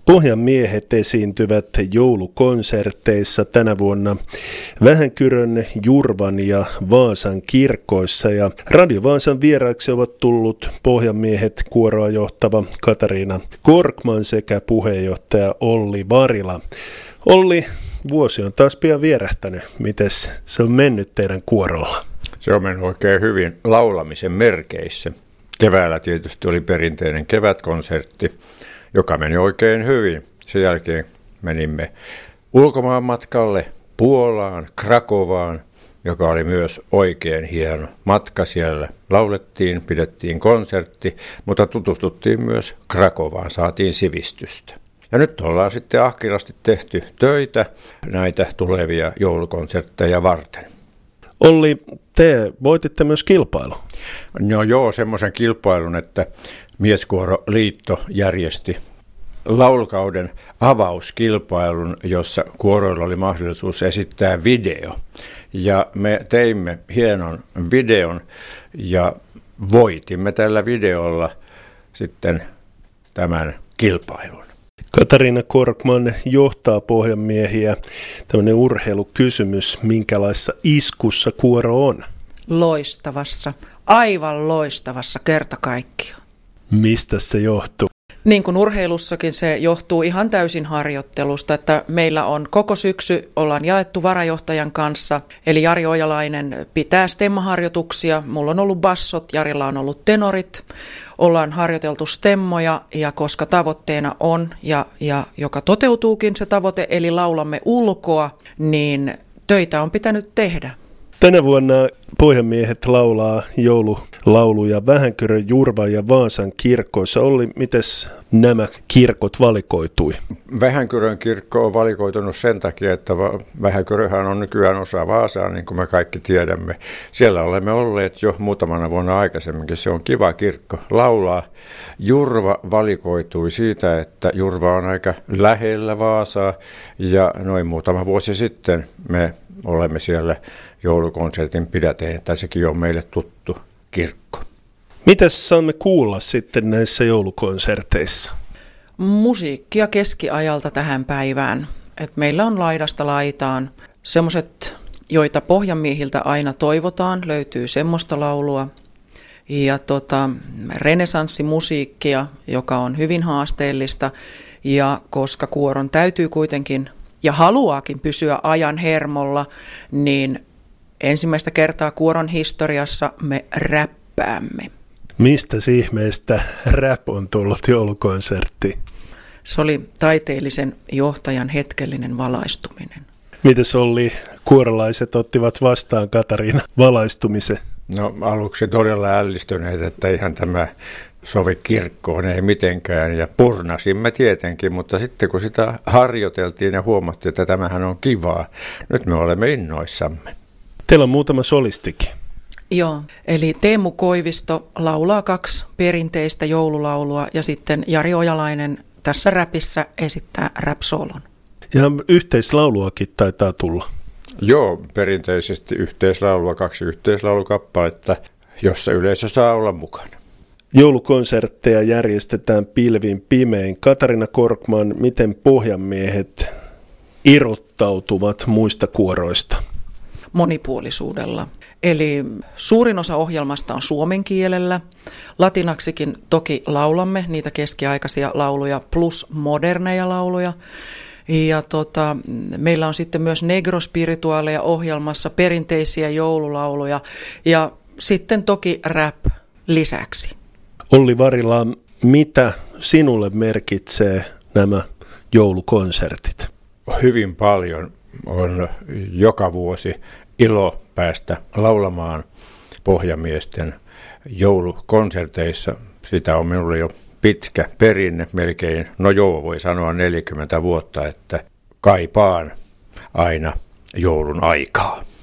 Pohjanmiehet esiintyvät joulukonserteissa tänä vuonna Vähänkyrön, Jurvan ja Vaasan kirkoissa ja Radio Vaasan vieraaksi ovat tullut Pohjanmiehet kuoroa johtava Katariina Korkman sekä puheenjohtaja Olli Varila. Olli, vuosi on taas pian vierähtänyt. Mites se on mennyt teidän kuorolla? Se on mennyt oikein hyvin laulamisen merkeissä. Keväällä tietysti oli perinteinen kevätkonsertti, joka meni oikein hyvin. Sen jälkeen menimme ulkomaanmatkalle Puolaan, Krakovaan, joka oli myös oikein hieno matka. Siellä laulettiin, pidettiin konsertti, mutta tutustuttiin myös Krakovaan, saatiin sivistystä. Ja nyt ollaan sitten ahkerasti tehty töitä näitä tulevia joulukonsertteja varten. Olli, te voititte myös kilpailun. No joo, semmoisen kilpailun, että Mieskuoroliitto järjesti laulukauden avauskilpailun, jossa kuoroilla oli mahdollisuus esittää video. Ja me teimme hienon videon ja voitimme tällä videolla sitten tämän kilpailun. Katariina Korkman johtaa Pohjanmiehiä. Tällainen urheilukysymys, minkälaisessa iskussa kuoro on? Loistavassa, aivan loistavassa kerta kaikkiaan. Mistä se johtuu? Niin kuin urheilussakin se johtuu ihan täysin harjoittelusta, että meillä on koko syksy, ollaan jaettu varajohtajan kanssa, eli Jari Ojalainen pitää stemmaharjoituksia, mulla on ollut bassot, Jarilla on ollut tenorit, ollaan harjoiteltu stemmoja ja koska tavoitteena on ja joka toteutuukin se tavoite, eli laulamme ulkoa, niin töitä on pitänyt tehdä. Tänä vuonna Pohjanmiehet laulaa joululauluja Vähänkyrön, Jurvan ja Vaasan kirkoissa. Olli, mites nämä kirkot valikoitui? Vähänkyrön kirkko on valikoitunut sen takia, että Vähänkyröhän on nykyään osa Vaasaa, niin kuin me kaikki tiedämme. Siellä olemme olleet jo muutamana vuonna aikaisemminkin. Se on kiva kirkko laulaa. Jurva valikoitui siitä, että Jurva on aika lähellä Vaasaa ja noin muutama vuosi sitten me olemme siellä joulukonsertin pidäteen, tai sekin on meille tuttu kirkko. Mitäs saamme kuulla sitten näissä joulukonserteissa? Musiikkia keskiajalta tähän päivään. Et meillä on laidasta laitaan semmoiset, joita Pohjanmiehiltä aina toivotaan, löytyy semmoista laulua. Ja renesanssimusiikkia, joka on hyvin haasteellista, ja koska kuoron täytyy kuitenkin ja haluaakin pysyä ajan hermolla, niin ensimmäistä kertaa kuoron historiassa me räppäämme. Mistä ihmeestä rap on tullut joulukonserttiin? Se oli taiteellisen johtajan hetkellinen valaistuminen. Mites Olli, kuorolaiset ottivat vastaan Katariina valaistumisen? No aluksi todella ällistyneet, että ihan tämä sovi kirkkoon ei mitenkään ja purnasimme tietenkin, mutta sitten kun sitä harjoiteltiin ja huomattiin, että tämähän on kivaa, nyt me olemme innoissamme. Teillä on muutama solistikin. Joo, eli Teemu Koivisto laulaa 2 perinteistä joululaulua ja sitten Jari Ojalainen tässä räpissä esittää rap-solon. Ja yhteislauluakin taitaa tulla. Joo, perinteisesti yhteislaulua, 2 yhteislaulukappaletta, jossa yleisö saa olla mukana. Joulukonsertteja järjestetään pilvin pimein. Katariina Korkman, miten Pohjanmiehet irrottautuvat muista kuoroista? Monipuolisuudella. Eli suurin osa ohjelmasta on suomen kielellä. Latinaksikin toki laulamme niitä keskiaikaisia lauluja plus moderneja lauluja. Ja meillä on sitten myös negrospirituaaleja ohjelmassa, perinteisiä joululauluja ja sitten toki rap lisäksi. Olli Varila, mitä sinulle merkitsee nämä joulukonsertit? Hyvin paljon on joka vuosi ilo päästä laulamaan Pohjamiesten joulukonserteissa. Sitä on minulle jo pitkä perinne, melkein, voi sanoa 40 vuotta, että kaipaan aina joulun aikaa.